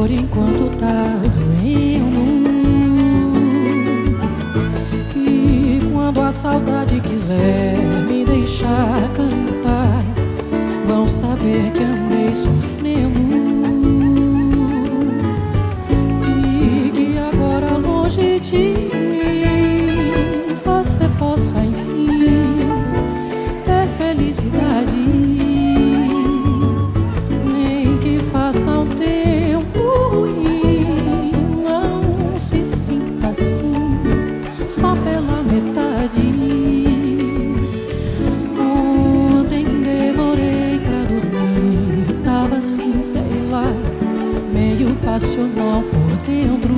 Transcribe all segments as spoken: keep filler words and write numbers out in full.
por enquanto tá doendo. E quando a saudade quiser me deixar cantar, vão saber que andei sofrendo. E que agora longe de mim você possa enfim ter felicidade. Nem que faça um tempo ruim, não se sinta assim só pela metade. Ontem demorei pra dormir, tava assim, sei lá, meio passional por dentro.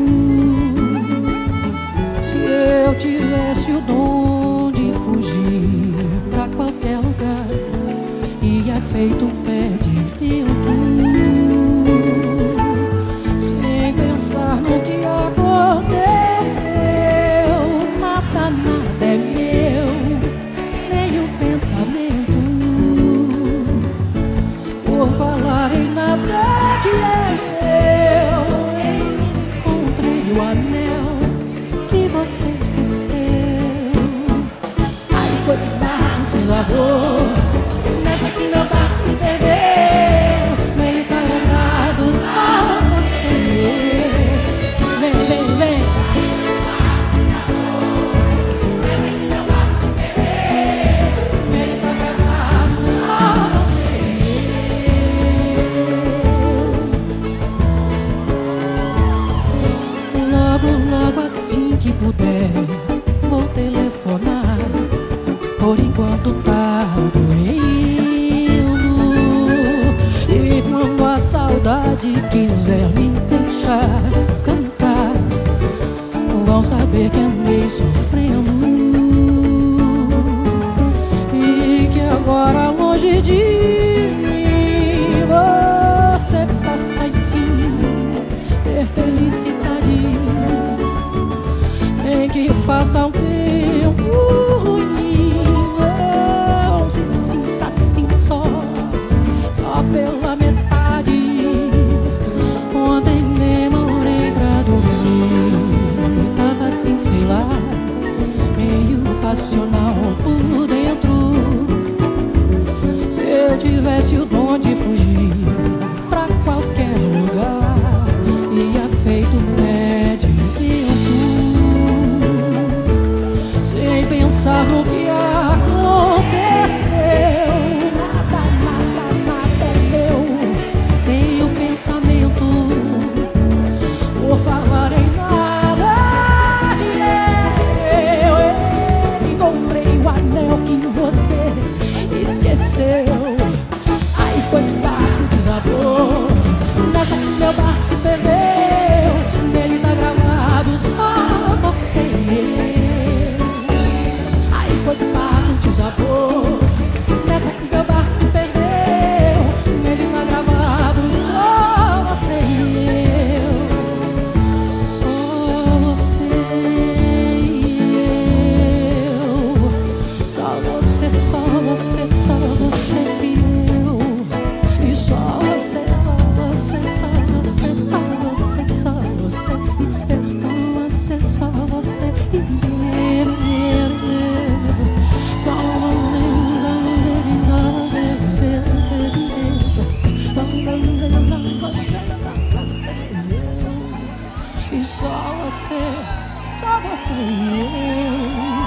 Se eu tivesse o dom de fugir pra qualquer lugar, ia feito um pé de vento, sem pensar no que aconteceu. Nada, nada é meu, nem o pensamento. Por falar em nada que é meu, encontrei o anel que você esqueceu. Aí foi que o barco desabou, nessa que meu barco se perdeu. Ele tá lembrado, só você. Vem, vem, vem. Nessa que meu barco se perdeu. Ele tá lembrado, só você. Logo, logo assim que puder, vou telefonar. Por enquanto tá doendo. E quando a saudade quiser me deixar cantar, vão saber que andei sofrendo. E que agora longe de mim você possa enfim ter felicidade. Nem que faça um tempo ruim, não se sinta assim só, só pela metade. Ontem demorei pra dormir, tava assim, sei lá, meio passional por dentro. Se eu tivesse o dom de fugir pra qualquer lugar, ia feito um pé de vento, sem pensar no que aconteceu. Nada, nada, nada é meu, nem o pensamento. Por falar em nada que é eu, encontrei o anel que você esqueceu. Aí foi que o barco desabou, nessa que meu barco se perdeu. Nele tá gravado só você. Aí foi que o barco desabou, nessa que meu barco se perdeu. Nele tá gravado só você e eu, só você e eu, só você, só você, só você e eu, e só você, só você, só você, só você, só você e eu, só você, só você e eu, eu, eu, só você, só você, só você, só você, e só você, só você e eu.